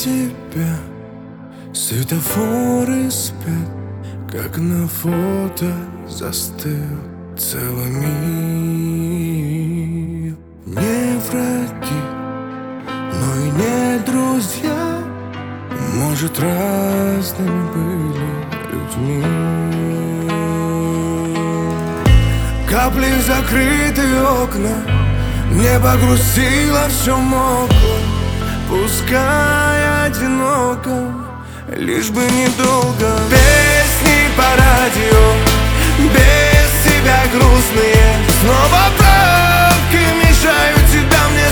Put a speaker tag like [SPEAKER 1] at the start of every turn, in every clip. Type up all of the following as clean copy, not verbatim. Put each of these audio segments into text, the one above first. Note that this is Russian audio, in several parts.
[SPEAKER 1] тебя. Светофоры спят, как на фото застыл целый мир. Не враги, но и не друзья, может, разными были людьми. Капли закрытые окна, небо грустило, все мокло. Пускай одиноко, лишь бы недолго. Песни по радио, без тебя грустные. Снова пробки мешают тебя мне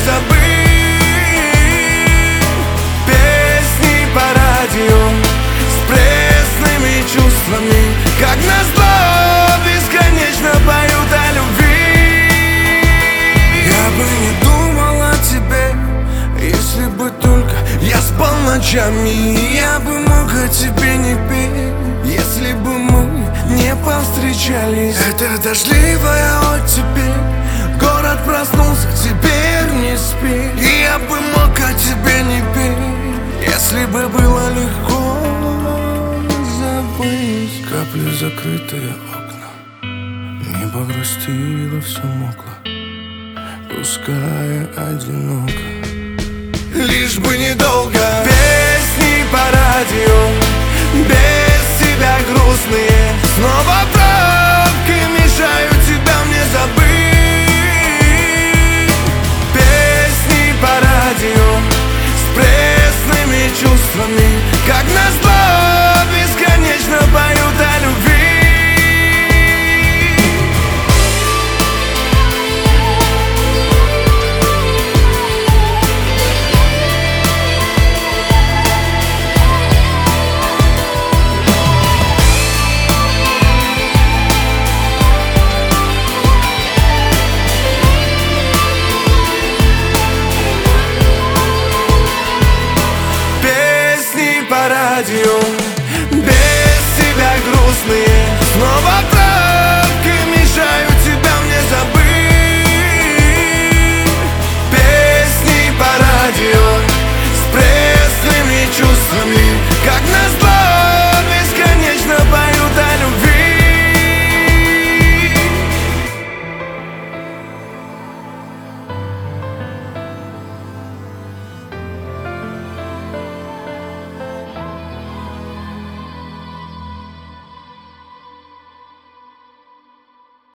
[SPEAKER 1] забыть. Песни по радио с пресными чувствами, как назло бесконечно поют о любви. Я бы не думал о тебе, если бы только я спал ночами. Я бы мог о тебе не петь, если бы мы не повстречались. Это дождливая оттепель, город проснулся, теперь не спи. И я бы мог о тебе не петь, если бы было легко забыть. Капли закрытые окна, небо грустило, все мокло. Пускай одиноко, лишь бы недолго. Песни по радио, без